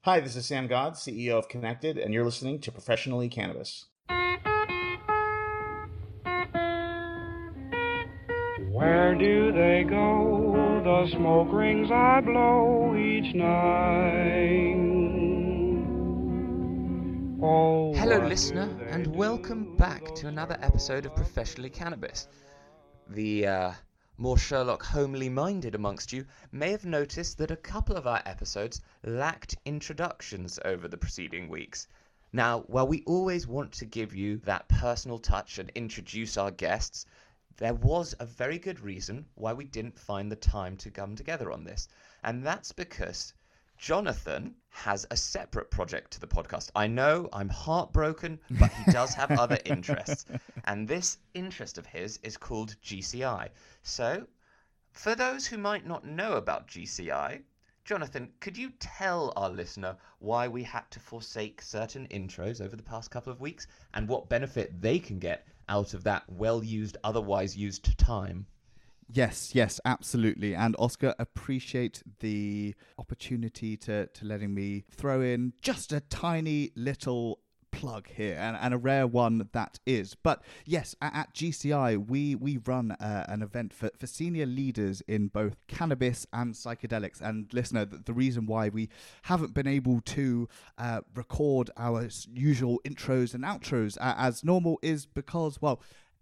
Hi, this is Sam God, CEO of Connected, and you're listening to Professionally Cannabis. Where do they go, the smoke rings I blow each night? Oh, Hello, what listener, do they and do, welcome back those to another girls episode of love Professionally Cannabis. The more Sherlock Holmesy minded amongst you may have noticed that a couple of our episodes lacked introductions over the preceding weeks. Now, while we always want to give you that personal touch and introduce our guests, there was a very good reason why we didn't find the time to come together on this, and that's because Jonathan has a separate project to the podcast. I know, I'm heartbroken, but he does have other interests. And this interest of his is called GCI. So, for those who might not know about GCI, Jonathan, could you tell our listener why we had to forsake certain intros over the past couple of weeks and what benefit they can get out of that well-used, otherwise used time? Yes, absolutely. And Oscar, appreciate the opportunity to letting me throw in just a tiny little plug here, and a rare one that is. But yes, at GCI, we run an event for senior leaders in both cannabis and psychedelics. And listener, the reason why we haven't been able to record our usual intros and outros as normal is because, well,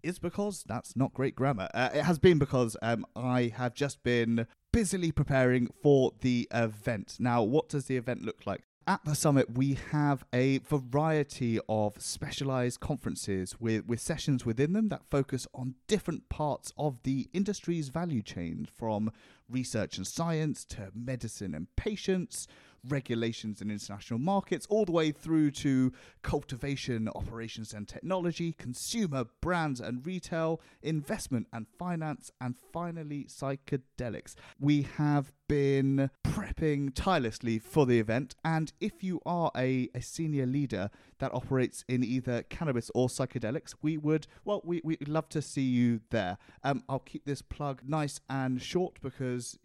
that's not great grammar. It has been because I have just been busily preparing for the event. Now, what does the event look like? At the summit, we have a variety of specialized conferences with sessions within them that focus on different parts of the industry's value chain, from research and science to medicine and patients, regulations and international markets, all the way through to cultivation, operations and technology, consumer brands and retail, investment and finance, and finally psychedelics. We have been prepping tirelessly for the event, and if you are a senior leader that operates in either cannabis or psychedelics, we'd love to see you there. I'll keep this plug nice and short because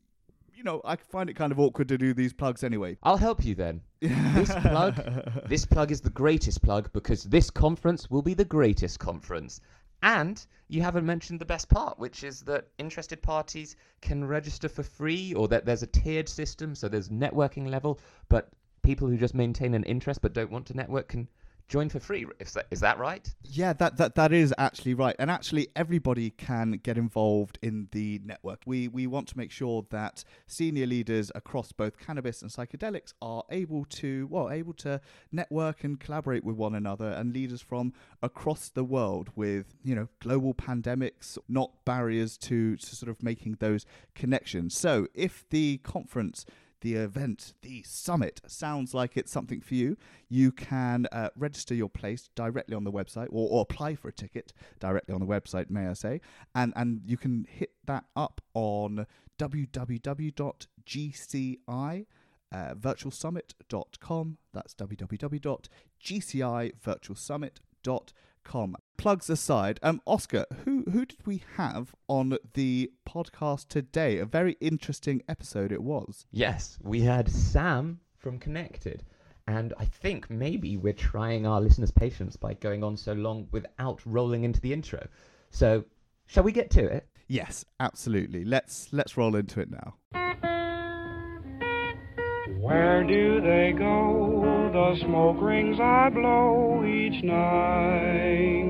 I find it kind of awkward to do these plugs anyway. I'll help you then. This plug is the greatest plug because this conference will be the greatest conference. And you haven't mentioned the best part, which is that interested parties can register for free, or that there's a tiered system, so there's networking level, but people who just maintain an interest but don't want to network can join for free. Is that right? Yeah, that is actually right. And actually, everybody can get involved in the network. We want to make sure that senior leaders across both cannabis and psychedelics are able to network and collaborate with one another, and leaders from across the world with, global pandemics, not barriers to sort of making those connections. So if the conference, the event, the summit sounds like it's something for you, you can register your place directly on the website, or apply for a ticket directly on the website, may I say, and you can hit that up on www.gcivirtualsummit.com. That's www.gcivirtualsummit.com. Plugs aside, Oscar, who did we have on the podcast today? A very interesting episode it was. Yes, we had Sam from Connected. And I think maybe we're trying our listeners' patience by going on so long without rolling into the intro. So, shall we get to it? Yes, absolutely. Let's roll into it now. Where do they go, the smoke rings I blow each night?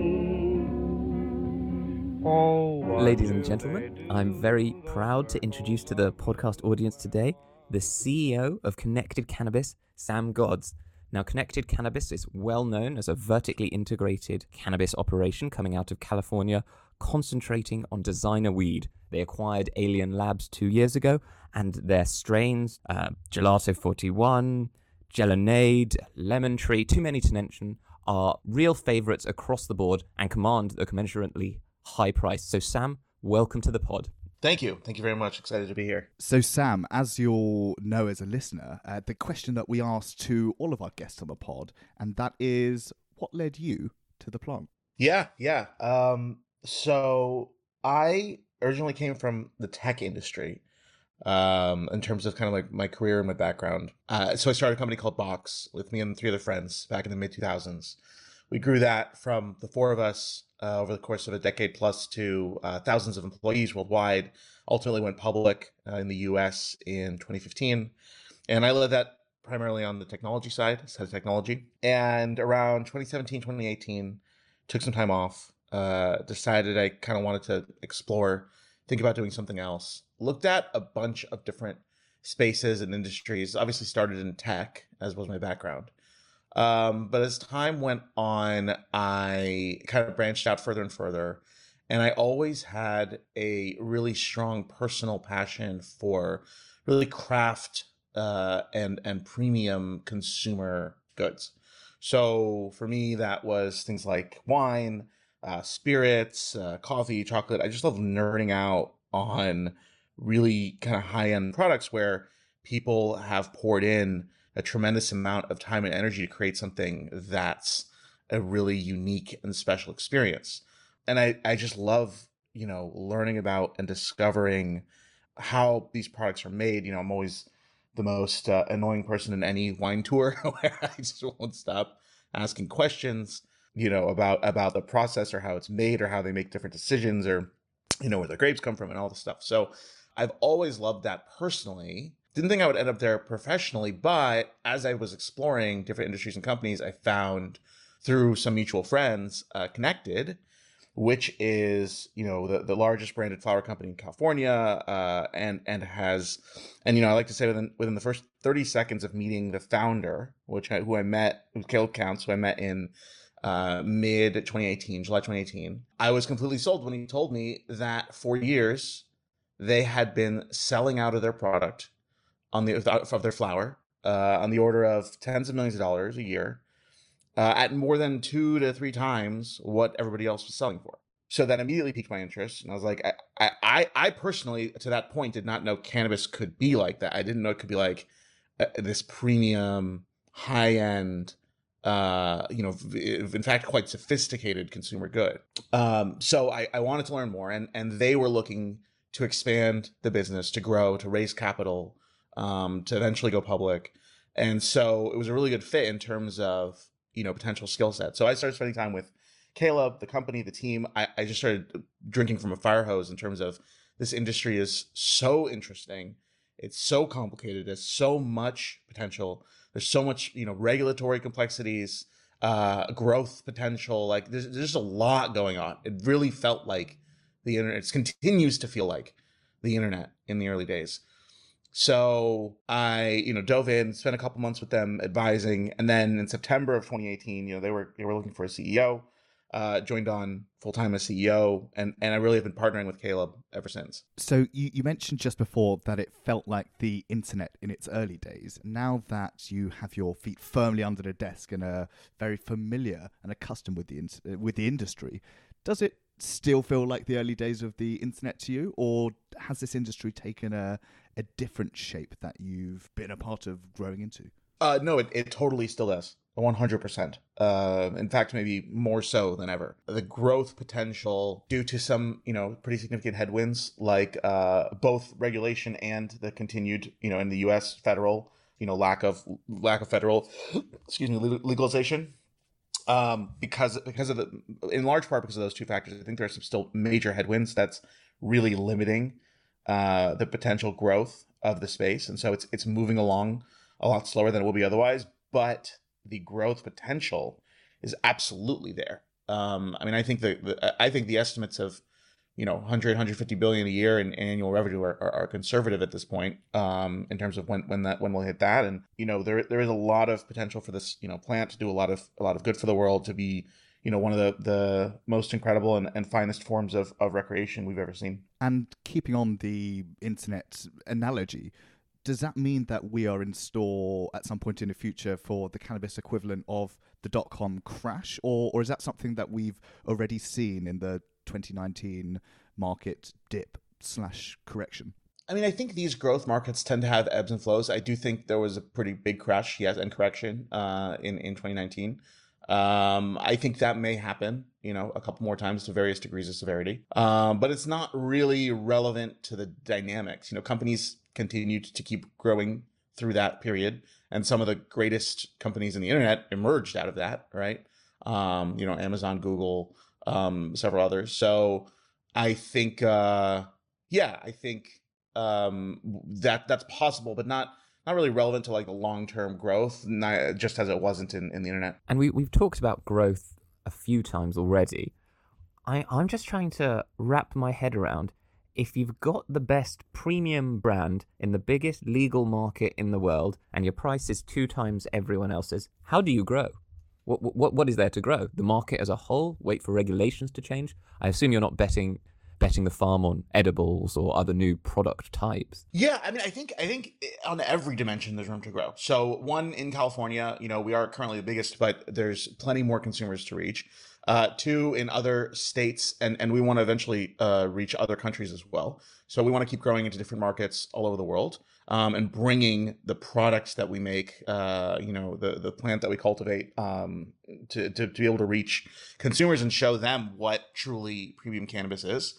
Oh, what Ladies and do gentlemen, they do, I'm very those proud to introduce to the podcast audience today the CEO of Connected Cannabis, Sam Gods. Now, Connected Cannabis is well known as a vertically integrated cannabis operation coming out of California, concentrating on designer weed. They acquired Alien Labs 2 years ago, and their strains, Gelato 41, Gelonade, Lemon Tree, too many to mention, are real favorites across the board and command a commensurately high price. So, Sam, welcome to the pod. Thank you. Thank you very much. Excited to be here. So, Sam, as you'll know as a listener, the question that we asked to all of our guests on the pod, and that is, what led you to the plant? Yeah. So I originally came from the tech industry. in terms of kind of like my career and my background. So I started a company called Box with me and 3 other friends back in the mid 2000s. We grew that from the 4 of us over the course of a decade plus to thousands of employees worldwide. Ultimately went public in the US in 2015. And I led that primarily on the technology side, head of technology. And around 2017, 2018, took some time off, decided I kind of wanted to explore, think about doing something else. Looked at a bunch of different spaces and industries, obviously started in tech, as was my background. But as time went on, I kind of branched out further and further. And I always had a really strong personal passion for really craft and premium consumer goods. So for me, that was things like wine, spirits, coffee, chocolate. I just love nerding out on really kind of high-end products where people have poured in a tremendous amount of time and energy to create something that's a really unique and special experience. And I just love, learning about and discovering how these products are made. I'm always the most annoying person in any wine tour where I just won't stop asking questions, about the process or how it's made or how they make different decisions or, where the grapes come from and all the stuff. So I've always loved that personally. Didn't think I would end up there professionally, but as I was exploring different industries and companies, I found through some mutual friends, Connected, which is, the largest branded flower company in California, and I like to say within the first 30 seconds of meeting the founder, who I met, who's Caleb Counts, who I met in mid 2018, July 2018, I was completely sold when he told me that for years they had been selling out of their product of their flower on the order of tens of millions of dollars a year. At more than 2 to 3 times what everybody else was selling for. So that immediately piqued my interest. And I was like, I personally, to that point, did not know cannabis could be like that. I didn't know it could be like this premium, high-end, in fact, quite sophisticated consumer good. So I wanted to learn more. And they were looking to expand the business, to grow, to raise capital, to eventually go public. And so it was a really good fit in terms of, potential skill set. So I started spending time with Caleb, the company, the team. I just started drinking from a fire hose in terms of this industry is so interesting. It's so complicated. There's so much potential. There's so much, regulatory complexities, growth potential. Like there's just a lot going on. It really felt like the internet. It continues to feel like the internet in the early days. So I, dove in, spent a couple months with them advising, and then in September of 2018, they were looking for a CEO. Joined on full time as CEO, and I really have been partnering with Caleb ever since. So you mentioned just before that it felt like the internet in its early days. Now that you have your feet firmly under the desk and are very familiar and accustomed with the industry, does it still feel like the early days of the internet to you, or has this industry taken a different shape that you've been a part of growing into? No, it totally still does. 100%. In fact, maybe more so than ever. The growth potential due to some, pretty significant headwinds, like both regulation and the continued, in the U.S. federal, lack of federal, legalization. Because of in large part because of those two factors, I think there are some still major headwinds that's really limiting the potential growth of the space, and so it's moving along a lot slower than it will be otherwise. But the growth potential is absolutely there. I think the estimates of 150 billion a year in annual revenue are conservative at this point, in terms of when we'll hit that. And there is a lot of potential for this plant to do a lot of good for the world, to be one of the most incredible and finest forms of recreation we've ever seen. And keeping on the internet analogy, does that mean that we are in store at some point in the future for the cannabis equivalent of the .com crash, or is that something that we've already seen in the 2019 market dip / correction? I think these growth markets tend to have ebbs and flows. I do think there was a pretty big crash, yes, and correction in 2019. I think that may happen, a couple more times to various degrees of severity. But it's not really relevant to the dynamics. Companies continued to keep growing through that period. And some of the greatest companies in the internet emerged out of that, right? Amazon, Google, several others. So I think, that's possible, but not really relevant to like the long-term growth, just as it wasn't in the internet. And we've talked about growth a few times already. I'm just trying to wrap my head around, if you've got the best premium brand in the biggest legal market in the world and your price is 2 times everyone else's, how do you grow? What is there to grow? The market as a whole? Wait for regulations to change? I assume you're not betting the farm on edibles or other new product types. Yeah, I mean, I think on every dimension there's room to grow. So one, in California, we are currently the biggest, but there's plenty more consumers to reach. 2, in other states, and we want to eventually reach other countries as well. So we want to keep growing into different markets all over the world, and bringing the products that we make, the plant that we cultivate, to be able to reach consumers and show them what truly premium cannabis is.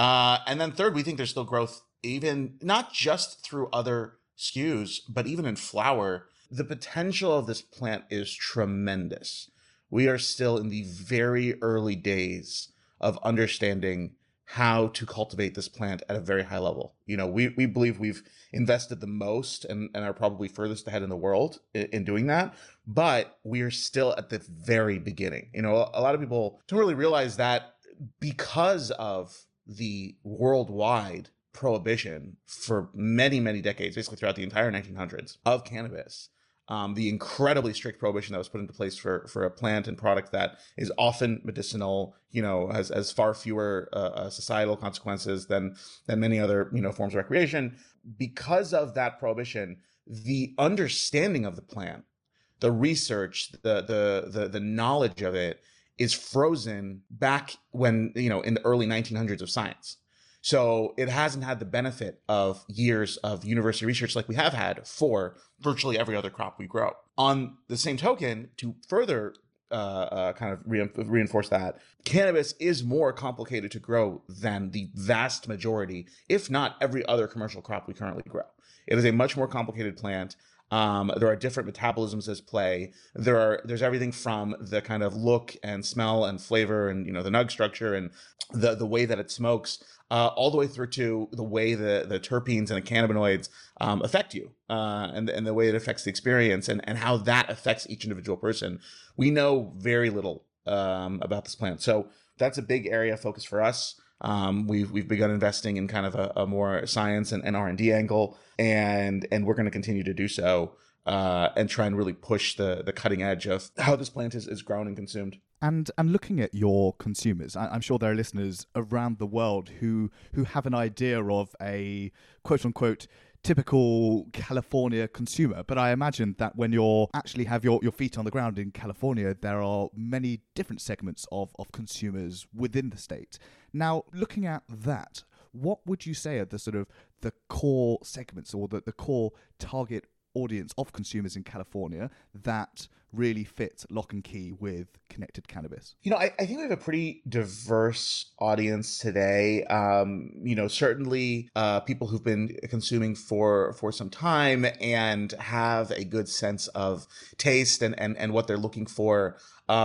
And then 3rd, we think there's still growth, even not just through other SKUs, but even in flower. The potential of this plant is tremendous. We are still in the very early days of understanding how to cultivate this plant at a very high level. We believe we've invested the most and are probably furthest ahead in the world in doing that, but we are still at the very beginning. A lot of people don't really realize that because of the worldwide prohibition for many, many decades, basically throughout the entire 1900s, of cannabis, the incredibly strict prohibition that was put into place for a plant and product that is often medicinal, has far fewer societal consequences than many other forms of recreation. Because of that prohibition, the understanding of the plant, the research, the knowledge of it is frozen back when in the early 1900s of science. So it hasn't had the benefit of years of university research like we have had for virtually every other crop we grow. On the same token, to further kind of reinforce that, cannabis is more complicated to grow than the vast majority, if not every other commercial crop we currently grow. It is a much more complicated plant. There are different metabolisms at play. There's everything from the kind of look and smell and flavor and the nug structure and the way that it smokes, all the way through to the way the terpenes and the cannabinoids affect you, and the way it affects the experience and how that affects each individual person. We know very little about this plant, so that's a big area of focus for us. We've begun investing in kind of a more science and R&D angle, and we're going to continue to do so, and try and really push the cutting edge of how this plant is grown and consumed. And looking at your consumers, I'm sure there are listeners around the world who have an idea of a quote unquote typical California consumer, but I imagine that when you actually have your feet on the ground in California, there are many different segments of consumers within the state. Now, looking at that, what would you say are the sort of the core segments or the core target audience of consumers in California that really fit lock and key with Connected Cannabis? I think we have a pretty diverse audience today. Certainly people who've been consuming for some time and have a good sense of taste and what they're looking for,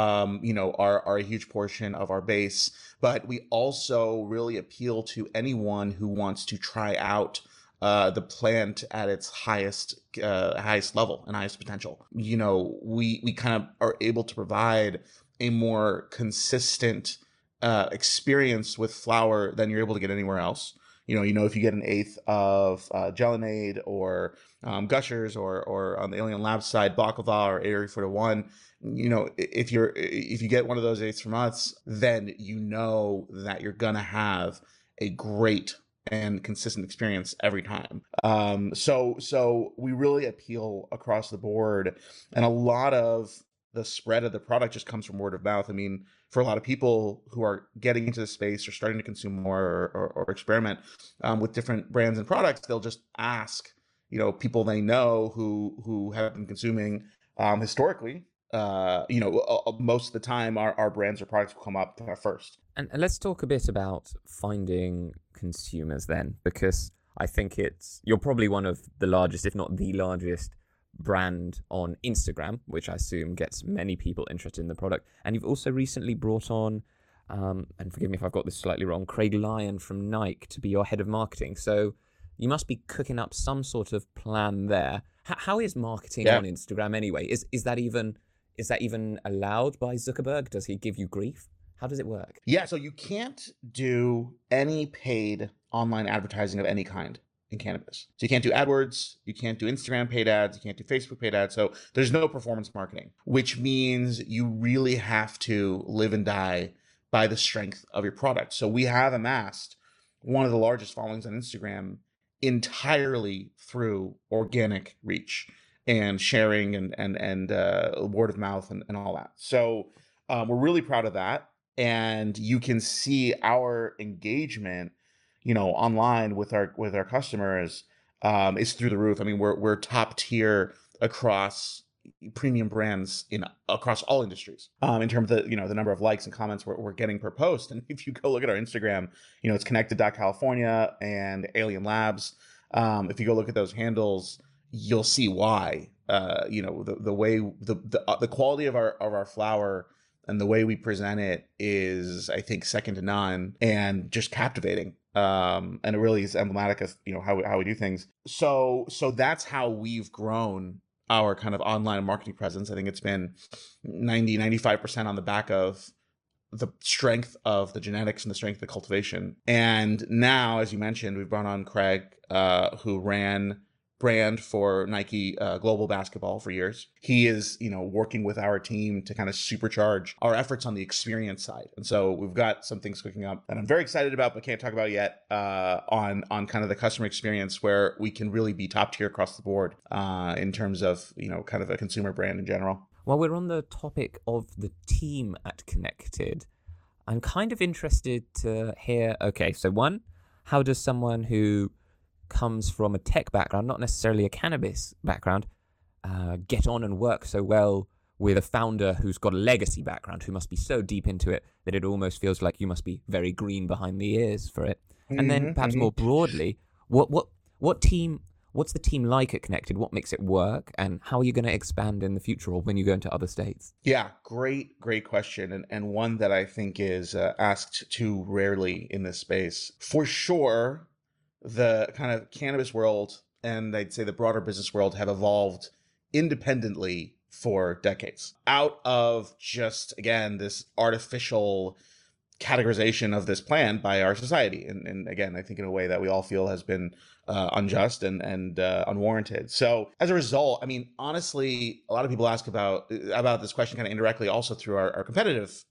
are a huge portion of our base. But we also really appeal to anyone who wants to try out the plant at its highest level and highest potential. We kind of are able to provide a more consistent experience with flower than you're able to get anywhere else. If you get an eighth of Gelinade or Gushers or on the Alien Labs side, Baklava or Area 41, if you get one of those eighths from us, then that you're gonna have a great and consistent experience every time. So we really appeal across the board, and a lot of the spread of the product just comes from word of mouth. I mean, for a lot of people who are getting into the space or starting to consume more or experiment with different brands and products, they'll just ask, people they know who have been consuming historically. Most of the time our brands or products will come up first. And let's talk a bit about finding consumers then, because I think you're probably one of the largest, if not the largest, brand on Instagram, which I assume gets many people interested in the product. And you've also recently brought on, and forgive me if I've got this slightly wrong, Craig Lyon from Nike to be your head of marketing. So you must be cooking up some sort of plan there. How is marketing on Instagram anyway? Is that even allowed by Zuckerberg? Does he give you grief? How does it work? Yeah, so you can't do any paid online advertising of any kind in cannabis. So you can't do AdWords, you can't do Instagram paid ads, you can't do Facebook paid ads. So there's no performance marketing, which means you really have to live and die by the strength of your product. So we have amassed one of the largest followings on Instagram entirely through organic reach and sharing and word of mouth and all that. So we're really proud of that. And you can see our engagement, online with our customers is through the roof. I mean, we're top tier across premium brands across all industries in terms of the number of likes and comments we're getting per post. And if you go look at our Instagram, it's Connected.California and Alien Labs. If you go look at those handles, you'll see why. The way the quality of our flower and the way we present it is, I think, second to none and just captivating. And it really is emblematic of how we do things. So that's how we've grown our kind of online marketing presence. I think it's been 95% on the back of the strength of the genetics and the strength of the cultivation. And now, as you mentioned, we've brought on Craig, who ran brand for Nike global basketball for years. He is, working with our team to kind of supercharge our efforts on the experience side. And so we've got some things cooking up that I'm very excited about, but can't talk about yet on kind of the customer experience where we can really be top tier across the board in terms of, kind of a consumer brand in general. While we're on the topic of the team at Connected, I'm kind of interested to hear, okay, so one, how does someone who comes from a tech background, not necessarily a cannabis background, get on and work so well with a founder who's got a legacy background, who must be so deep into it that it almost feels like you must be very green behind the ears for it. And then perhaps more broadly, what's the team like at Connected? What makes it work? And how are you going to expand in the future or when you go into other states? Yeah, great question. And one that I think is asked too rarely in this space. For sure, the kind of cannabis world and I'd say the broader business world have evolved independently for decades out of just, again, this artificial categorization of this plant by our society. And again, I think in a way that we all feel has been unjust and unwarranted. So as a result, I mean, honestly, a lot of people ask about this question kind of indirectly also through our competitive,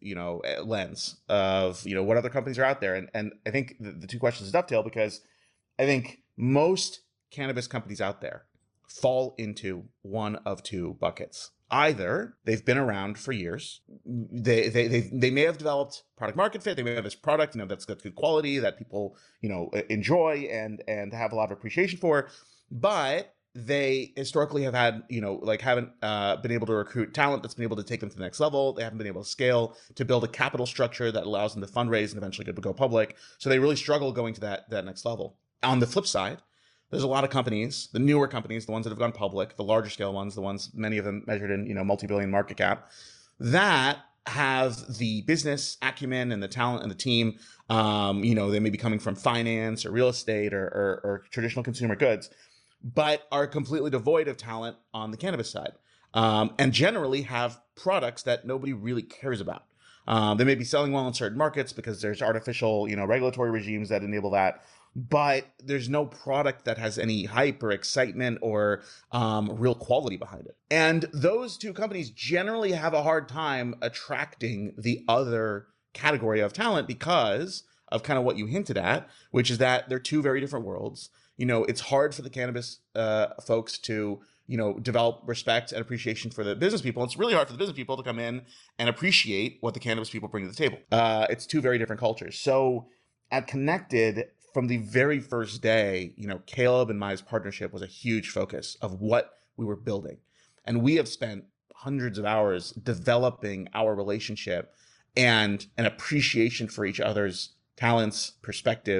lens of, what other companies are out there. And I think the two questions dovetail because I think most cannabis companies out there fall into one of two buckets. Either they've been around for years, they may have developed product market fit, they may have this product, that's got good quality that people, enjoy and have a lot of appreciation for, but they historically have had, haven't been able to recruit talent that's been able to take them to the next level. They haven't been able to scale to build a capital structure that allows them to fundraise and eventually go public. So they really struggle going to that next level. On the flip side, there's a lot of companies, the newer companies, the ones that have gone public, the larger scale ones, the ones, many of them measured in, multi-billion market cap, that have the business acumen and the talent and the team. They may be coming from finance or real estate or traditional consumer goods, but are completely devoid of talent on the cannabis side, and generally have products that nobody really cares about. They may be selling well in certain markets because there's artificial, regulatory regimes that enable that. But there's no product that has any hype or excitement or real quality behind it. And those two companies generally have a hard time attracting the other category of talent because of kind of what you hinted at, which is that they're two very different worlds. It's hard for the cannabis folks to, develop respect and appreciation for the business people. It's really hard for the business people to come in and appreciate what the cannabis people bring to the table. It's two very different cultures. So at Connected, from the very first day, Caleb and Maya's partnership was a huge focus of what we were building. And we have spent hundreds of hours developing our relationship and an appreciation for each other's talents, perspectives,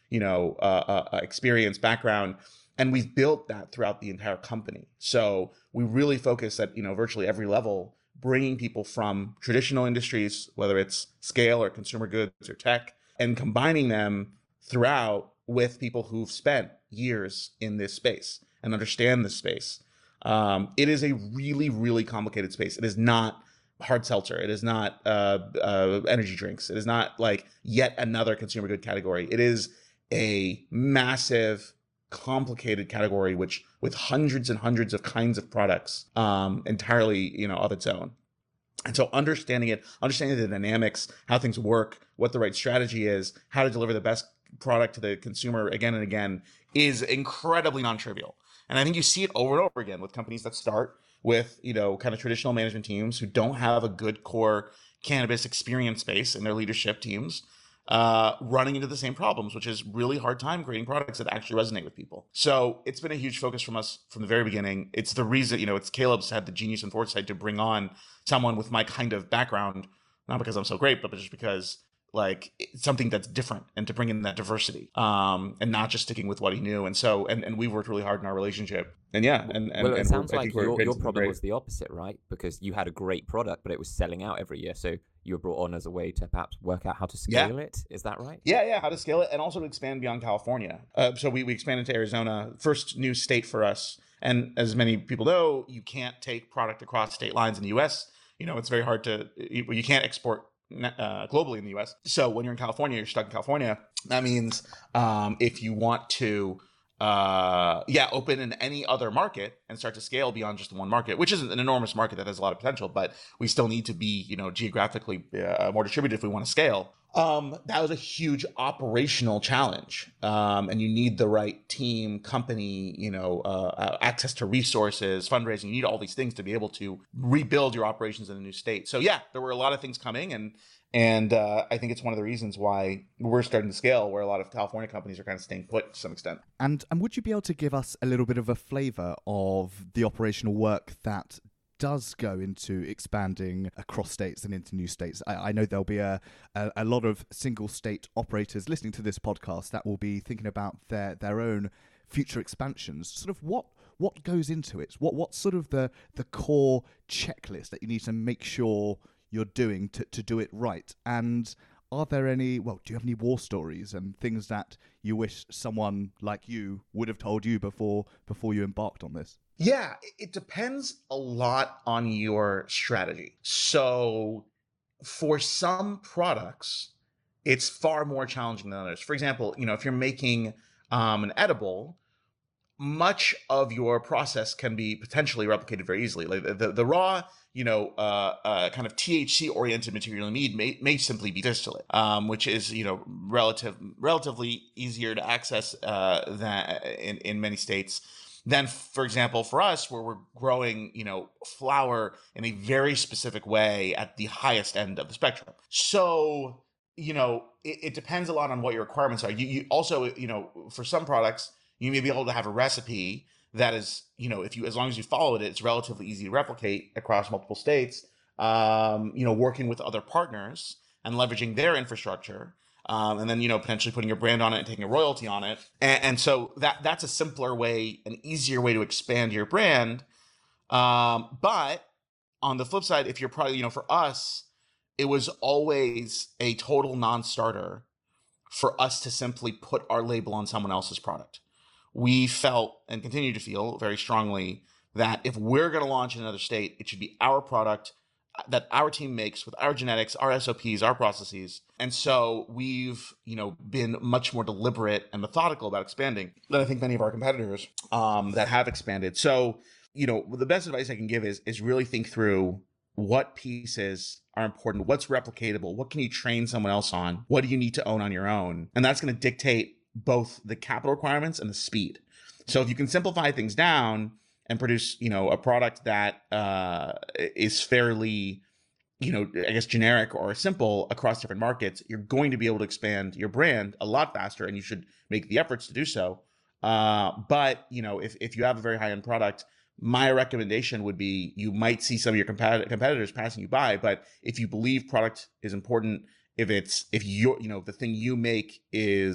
experience, background. And we've built that throughout the entire company. So we really focus at, virtually every level, bringing people from traditional industries, whether it's scale or consumer goods or tech, and combining them throughout with people who've spent years in this space and understand this space. It is a really, really complicated space. It is not hard seltzer. It is not energy drinks. It is not like yet another consumer good category. It is a massive, complicated category with hundreds and hundreds of kinds of products entirely of its own. And so understanding the dynamics, how things work, what the right strategy is, how to deliver the best product to the consumer again and again is incredibly non-trivial. And I think you see it over and over again with companies that start with kind of traditional management teams who don't have a good core cannabis experience base in their leadership teams, running into the same problems, which is really hard time creating products that actually resonate with people. So it's been a huge focus from us from the very beginning. It's the reason, it's Caleb's had the genius and foresight to bring on someone with my kind of background, not because I'm so great, but just because it's something that's different, and to bring in that diversity, and not just sticking with what he knew. And so, and we've worked really hard in our relationship. And yeah, well, it sounds like your problem was the opposite, right? Because you had a great product, but it was selling out every year. So you were brought on as a way to perhaps work out how to scale it. Is that right? Yeah, how to scale it, and also to expand beyond California. So we expanded to Arizona, first new state for us. And as many people know, you can't take product across state lines in the U.S. It's very hard you can't export globally in the US. So when you're in California, you're stuck in California. That means if you want to open in any other market and start to scale beyond just one market, which isn't an enormous market that has a lot of potential, but we still need to be geographically more distributed if we want to scale. That was a huge operational challenge. And you need the right team, company, access to resources, fundraising. You need all these things to be able to rebuild your operations in a new state. So yeah, there were a lot of things coming, and I think it's one of the reasons why we're starting to scale, where a lot of California companies are kind of staying put to some extent. And would you be able to give us a little bit of a flavor of the operational work that does go into expanding across states and into new states? I know there'll be a lot of single state operators listening to this podcast that will be thinking about their own future expansions. Sort of what goes into it? What's sort of the core checklist that you need to make sure you're doing to do it right? And are there do you have any war stories and things that you wish someone like you would have told you before you embarked on this? Yeah, it depends a lot on your strategy. So for some products, it's far more challenging than others. For example, if you're making an edible, much of your process can be potentially replicated very easily. Like the raw, kind of THC-oriented material you need may simply be distillate, which is, relatively easier to access than in many states. Then, for example, for us, where we're growing, flower in a very specific way at the highest end of the spectrum. So, it depends a lot on what your requirements are. You also, for some products, you may be able to have a recipe that is, as long as you follow it, it's relatively easy to replicate across multiple states. Working with other partners and leveraging their infrastructure. And then, potentially putting your brand on it and taking a royalty on it. And so that's a simpler way, an easier way to expand your brand. But on the flip side, if your product, for us, it was always a total non-starter for us to simply put our label on someone else's product. We felt and continue to feel very strongly that if we're going to launch in another state, it should be our product that our team makes with our genetics, our SOPs, our processes. And so we've, been much more deliberate and methodical about expanding than I think many of our competitors that have expanded. So, the best advice I can give is really think through what pieces are important, what's replicatable, what can you train someone else on, what do you need to own on your own? And that's going to dictate both the capital requirements and the speed. So if you can simplify things down and produce, a product that is fairly, generic or simple across different markets, you're going to be able to expand your brand a lot faster, and you should make the efforts to do so. But, if you have a very high-end product, my recommendation would be you might see some of your competitors passing you by. But if you believe product is important, if the thing you make is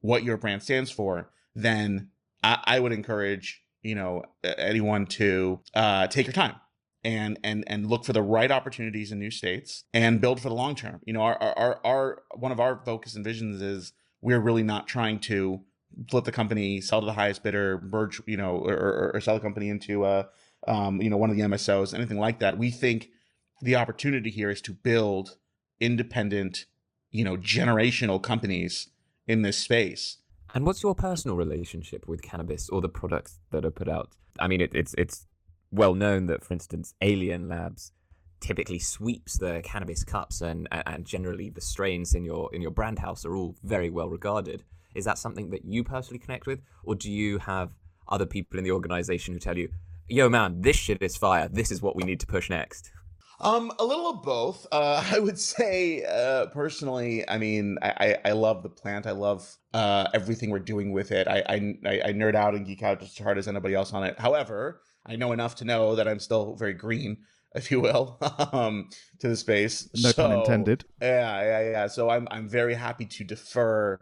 what your brand stands for, then I would encourage, anyone to take your time and look for the right opportunities in new states and build for the long term. Our one of our focus and visions is we're really not trying to flip the company, sell to the highest bidder, merge, or sell the company into one of the MSOs, anything like that. We think the opportunity here is to build independent, generational companies in this space. And what's your personal relationship with cannabis or the products that are put out? I mean, it's well known that, for instance, Alien Labs typically sweeps the cannabis cups, and generally the strains in your brand house are all very well regarded. Is that something that you personally connect with, or do you have other people in the organization who tell you, yo man, this shit is fire, this is what we need to push next? A little of both. I would say, personally, I mean, I love the plant. I love everything we're doing with it. I nerd out and geek out just as hard as anybody else on it. However, I know enough to know that I'm still very green, if you will, to the space. No pun intended. Yeah. So I'm very happy to defer,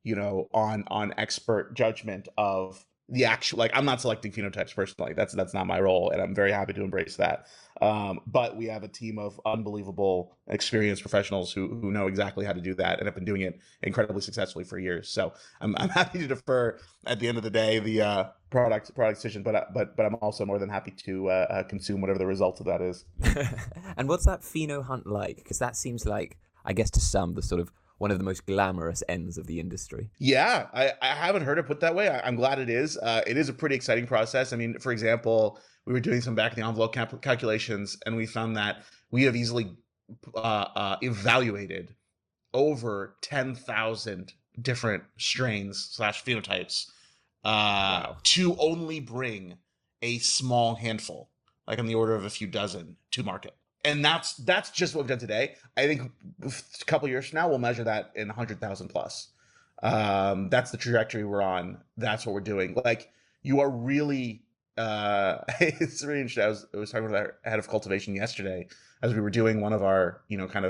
on expert judgment of the actual, like, I'm not selecting phenotypes personally. That's not my role, and I'm very happy to embrace that. But we have a team of unbelievable experienced professionals who know exactly how to do that and have been doing it incredibly successfully for years. So I'm happy to defer at the end of the day the product decision, but I'm also more than happy to consume whatever the result of that is. And what's that pheno hunt like? Because that seems like, I guess to some, the sort of one of the most glamorous ends of the industry. Yeah, I haven't heard it put that way. I'm glad it is. It is a pretty exciting process. I mean, for example, we were doing some back of the envelope calculations, and we found that we have easily evaluated over 10,000 different strains / phenotypes to only bring a small handful, like on the order of a few dozen, to market. And that's just what we've done today. I think a couple of years from now, we'll measure that in 100,000 plus. That's the trajectory we're on. That's what we're doing. Like, you are really, it's really interesting. I was talking with our head of cultivation yesterday as we were doing one of our,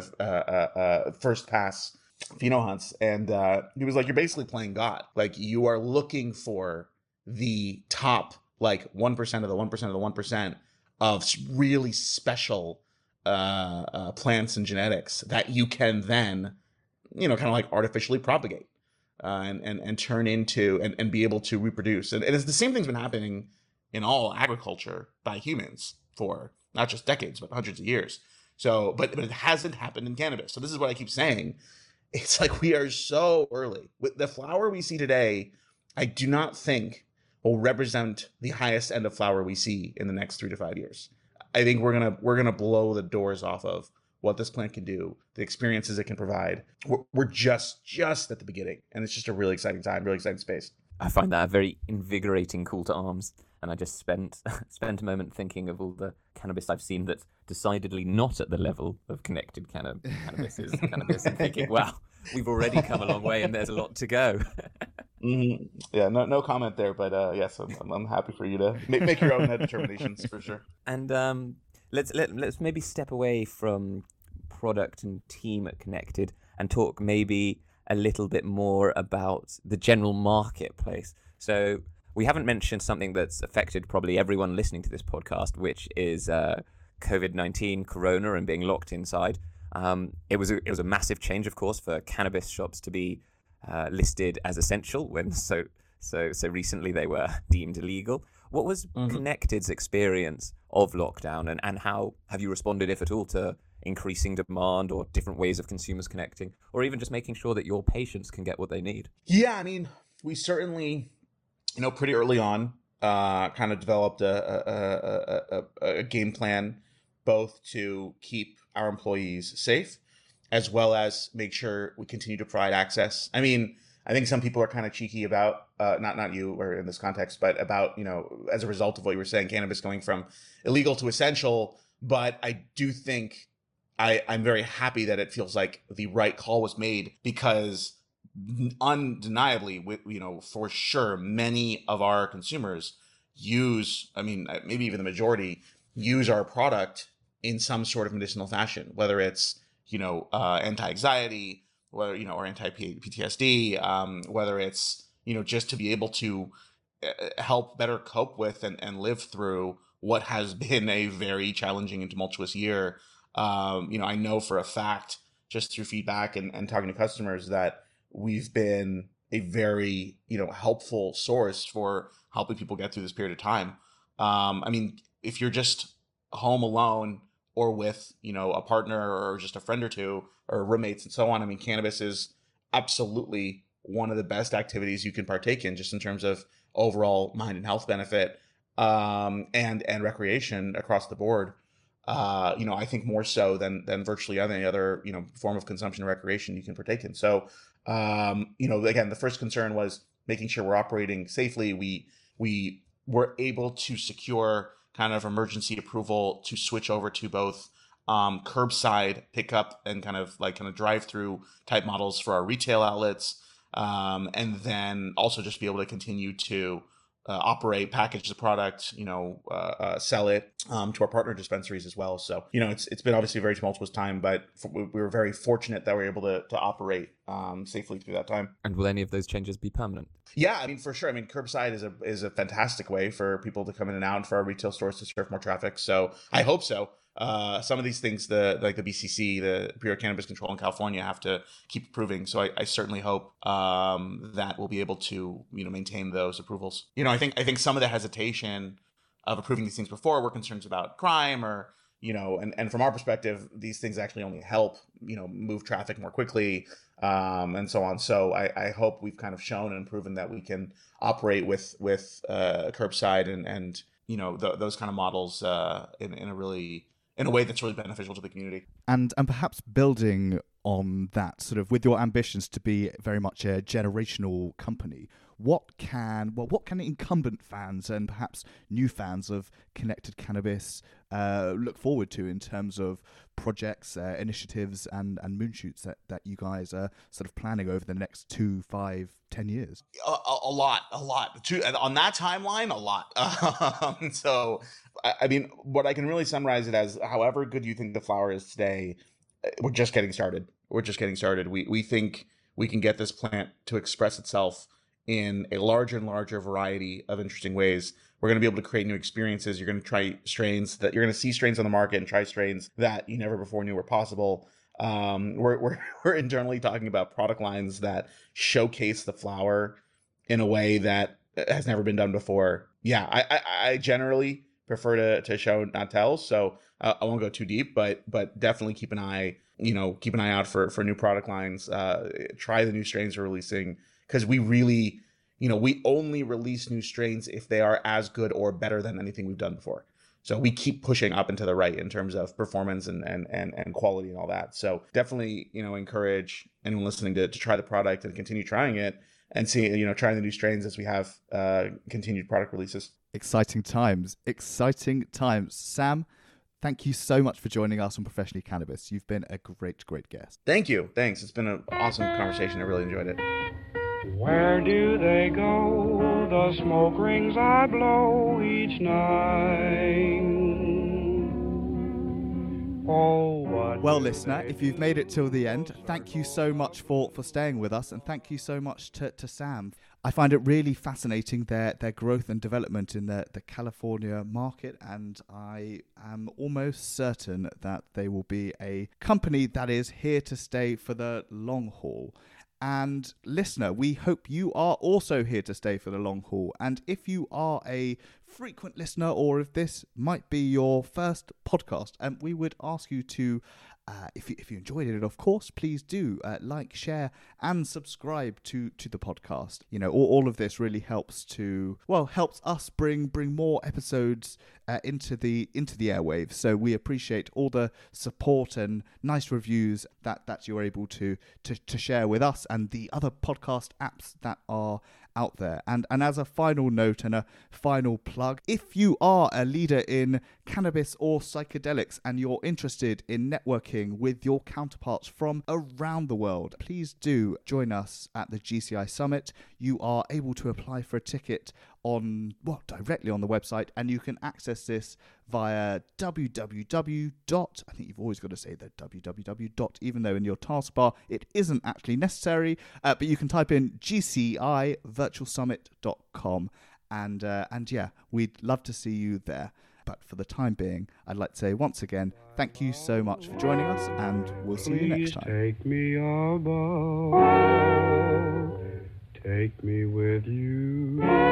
first pass pheno hunts. And he was like, you're basically playing God. Like, you are looking for the top, like 1% of the 1% of the 1% of really special plants and genetics that you can then, kind of like artificially propagate and turn into and be able to reproduce. And it's the same thing's been happening in all agriculture by humans for not just decades, but hundreds of years. So, but it hasn't happened in cannabis. So this is what I keep saying. It's like we are so early. With the flower we see today, I do not think will represent the highest end of flower we see in the next 3 to 5 years. I think we're gonna blow the doors off of what this plant can do, the experiences it can provide. We're just at the beginning, and it's just a really exciting time, really exciting space. I find that a very invigorating call to arms, and I just spent a moment thinking of all the cannabis I've seen that's decidedly not at the level of connected cannabis is cannabis, and thinking, wow, we've already come a long way, and there's a lot to go. Mm-hmm. Yeah, no comment there, but yes, I'm happy for you to make your own determinations for sure. And let's maybe step away from product and team at Connected and talk maybe a little bit more about the general marketplace. So we haven't mentioned something that's affected probably everyone listening to this podcast, which is COVID-19, Corona, and being locked inside. It was a massive change, of course, for cannabis shops to be listed as essential when so recently they were deemed illegal. What was Connected's experience of lockdown, and how have you responded, if at all, to increasing demand or different ways of consumers connecting, or even just making sure that your patients can get what they need? Yeah, I mean, we certainly, pretty early on, kind of developed a game plan, both to keep our employees safe, as well as make sure we continue to provide access. I mean, I think some people are kind of cheeky about, not you or in this context, but about, as a result of what you were saying, cannabis going from illegal to essential. But I do think I'm very happy that it feels like the right call was made, because undeniably, for sure, many of our consumers use, maybe even the majority, use our product in some sort of medicinal fashion, whether it's, anti-anxiety, whether, or anti-PTSD, whether it's, just to be able to help better cope with and live through what has been a very challenging and tumultuous year. I know for a fact, just through feedback and talking to customers, that we've been a very, helpful source for helping people get through this period of time. If you're just home alone or with, a partner or just a friend or two or roommates and so on, cannabis is absolutely one of the best activities you can partake in, just in terms of overall mind and health benefit, and recreation across the board. I think more so than virtually any other, form of consumption and recreation you can partake in. So, again, the first concern was making sure we're operating safely. We were able to secure kind of emergency approval to switch over to both curbside pickup and kind of drive-through type models for our retail outlets, and then also just be able to continue to operate, package the product, sell it to our partner dispensaries as well. So, it's been obviously a very tumultuous time, but we were very fortunate that we were able to operate safely through that time. And will any of those changes be permanent? Yeah, for sure. curbside is a fantastic way for people to come in and out and for our retail stores to serve more traffic. So I hope so. Some of these things, the BCC, the Bureau of Cannabis Control in California, have to keep approving. So I certainly hope that we'll be able to maintain those approvals. I think some of the hesitation of approving these things before were concerns about crime or and from our perspective, these things actually only help move traffic more quickly, and so on. So I hope we've kind of shown and proven that we can operate with curbside and those kind of models in a way that's really beneficial to the community. And perhaps building on that, sort of with your ambitions to be very much a generational company, what can incumbent fans and perhaps new fans of Connected Cannabis look forward to in terms of projects, initiatives, and moonshoots that you guys are sort of planning over the next 2, 5, 10 years? A lot. On that timeline, a lot. So, what I can really summarize it as, however good you think the flower is today, we're just getting started. We think we can get this plant to express itself in a larger and larger variety of interesting ways. We're going to be able to create new experiences. You're going to try strains that you're going to see strains on the market and try strains that you never before knew were possible. We're internally talking about product lines that showcase the flower in a way that has never been done before. Yeah, I generally prefer to show, not tell. So I won't go too deep, but definitely keep an eye out for new product lines. Try the new strains we're releasing, because we really, we only release new strains if they are as good or better than anything we've done before. So we keep pushing up and to the right in terms of performance and quality and all that. So definitely, encourage anyone listening to try the product and continue trying it and see, trying the new strains as we have continued product releases. Exciting times. Sam, thank you so much for joining us on Professionally Cannabis. You've been a great guest. Thank you. Thanks. It's been an awesome conversation. I really enjoyed it. Where do they go, the smoke rings I blow each night? Oh, what well, listener, if you've made it till the end, thank you so much for staying with us, and thank you so much to Sam. I find it really fascinating their growth and development in the California market, and I am almost certain that they will be a company that is here to stay for the long haul. And listener, we hope you are also here to stay for the long haul. And if you are a frequent listener, or if this might be your first podcast, we would ask you to, if you enjoyed it, of course, please do like, share, and subscribe to the podcast. All of this really helps us bring more episodes into the airwaves. So we appreciate all the support and nice reviews that you're able to share with us and the other podcast apps that are out there. And as a final note and a final plug, if you are a leader in cannabis or psychedelics and you're interested in networking with your counterparts from around the world, please do join us at the GCI Summit. You are able to apply for a ticket directly on the website, and you can access this via www. I think you've always got to say the www. Even though in your taskbar it isn't actually necessary, but you can type in gcivirtualsummit.com, and yeah, we'd love to see you there. But for the time being, I'd like to say once again, thank you so much for joining us, and we'll see you next time. Take me above, take me with you.